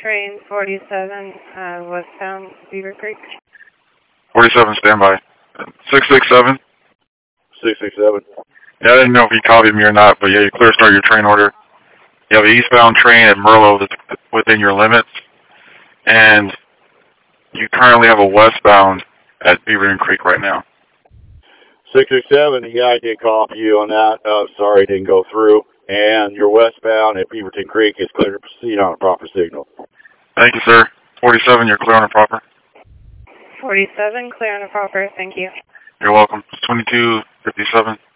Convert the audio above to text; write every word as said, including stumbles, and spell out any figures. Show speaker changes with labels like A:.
A: train forty-seven, uh, westbound Beaver Creek.
B: forty-seven, standby. six six seven?
C: six six seven.
B: Yeah, I didn't know if you copied me or not, but yeah, you clear start your train order. You have an eastbound train at Merlo that's within your limits, and you currently have a westbound at Beaver Creek right now.
C: six six seven, yeah, I did copy you on that. Uh, sorry it didn't go through. And your westbound at Beaverton Creek is clear to proceed on a proper signal.
B: Thank you, sir. forty-seven, you're clear on a proper.
A: forty-seven, clear on a proper, thank you.
B: You're welcome. twenty-two fifty-seven.